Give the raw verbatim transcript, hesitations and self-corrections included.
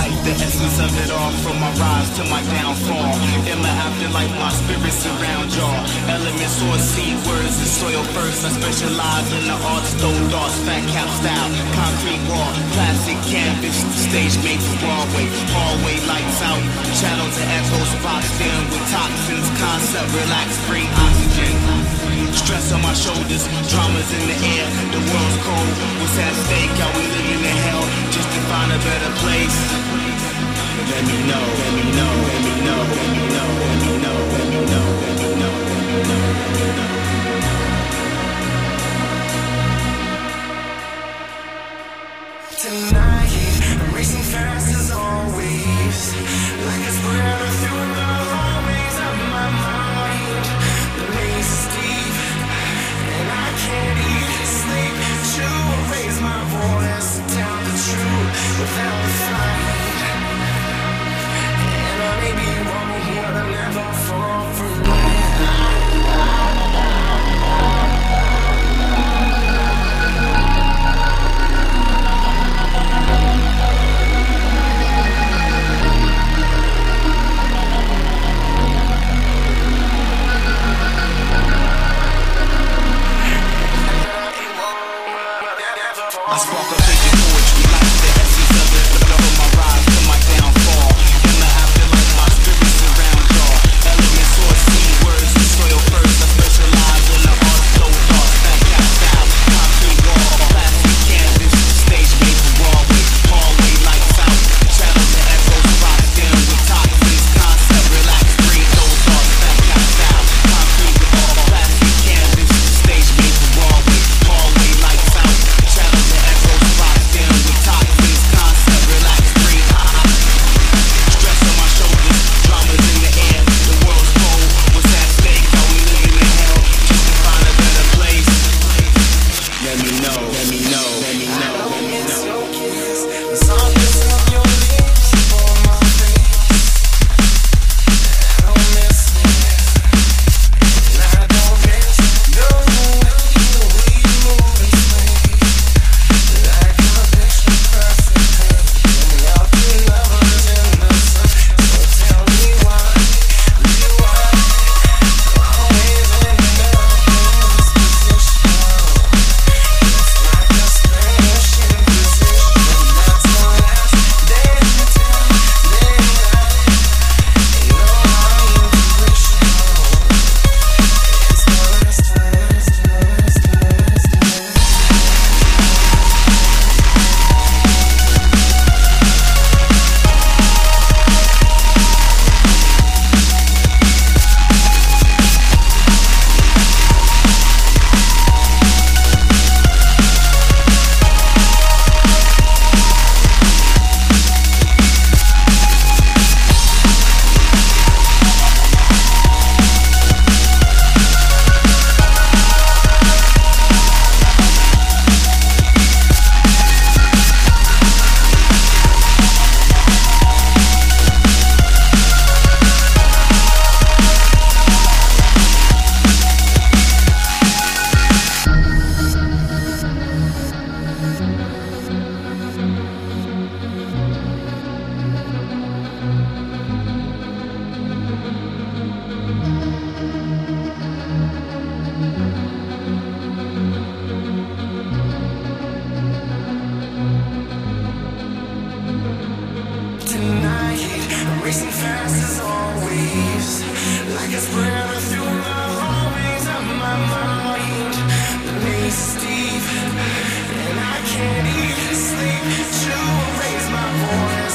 life, the essence of it all, from my rise to my downfall. In my afterlife, my spirit surround y'all. Elements or seed words and soil first. I specialize in the arts, stone darts, fat cap style, concrete wall, plastic canvas, stage made for Broadway. Hallway lights out, channels and echoes boxed in with toxins. Concept, relax, free oxygen. Stress on my shoulders, traumas in the air. The world's cold, what's at stake? Are we living in hell just to find a better place? Let me know, let me know, let me know, let me know, let me know, let me know, let me know, let me know, let me know. Tonight, I'm racing fast as always, like a spreader through the hallways of my mind. The maze is deep, and I can't even sleep. To raise my voice, to tell the truth without the fight. And I may be wrong, but I'll never fall for it. I spark a vision poetry, like the essence of it. From my rise to my downfall. In the afterlife, my spirit surround y'all. Elements or seed words and soil first. I specialize in the art, stone darts, fat cap style, concrete wall, plastic canvas, stage made for Broadway. Hallway lights out, shadows and echoes boxed in with toxins. Concept, relax, breathe, those darts, fat cap style, concrete wall, plastic canvas, stage made for Broadway. Hallway lights out, shadows and echoes boxed in with toxins. Concept, relax, breathe. Stress on my shoulders, dramas in the air. The world's cold, what's at stake? Are we living in hell just to find a better place? Let me know, let me know, let me know, let me know. Your kiss, the softness of your lips on my face. I don't miss it, and I don't miss the way we move and sway, like a picture perfect painting out the lovers in the sun. So tell me why, you are always ending up in this position. It's like a Spanish Inquisition. That's the last day until daylight. You know my intuition. It's the last, last, last, last, last. Tonight, I'm racing fast as always, like a spreader through the hallways of my mind. The maze is deep, and I can't even sleep. To raise my voice,